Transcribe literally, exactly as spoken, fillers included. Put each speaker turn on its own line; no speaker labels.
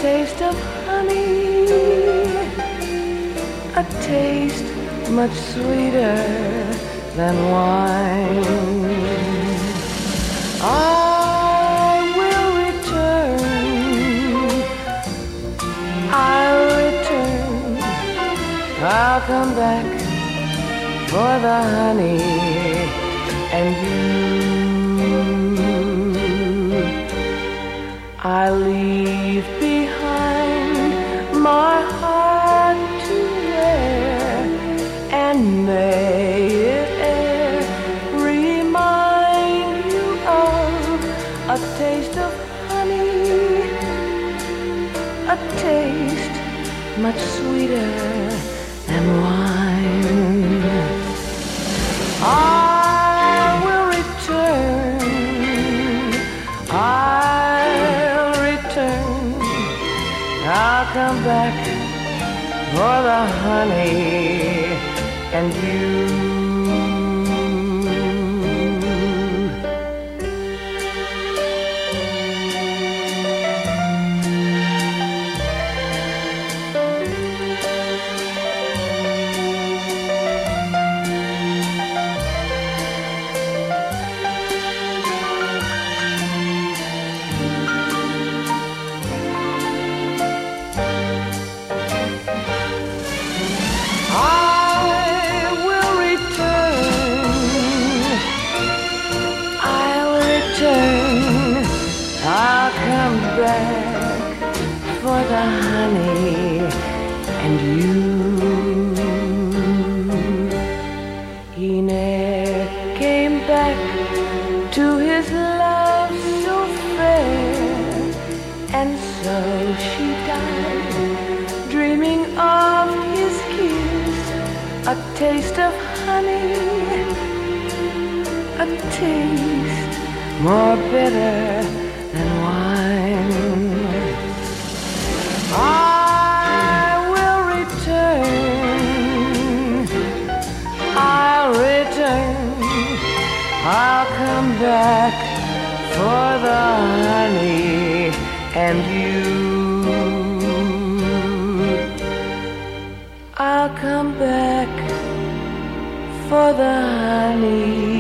taste of honey, a taste much sweeter than wine. I will return, I'll return, I'll come back for the honey and you. I leave behind my heart to wear, and may it e'er remind you of a taste of honey, a taste much sweeter than wine. I will return, I'll return, I'll come back for the honey and you. I'll come back for the honey and you. He ne'er came back to his love so fair, and so she died, dreaming of his kiss, a taste of honey, a taste more bitter than wine. I will return, I'll return, I'll come back for the honey and you. I'll come back for the honey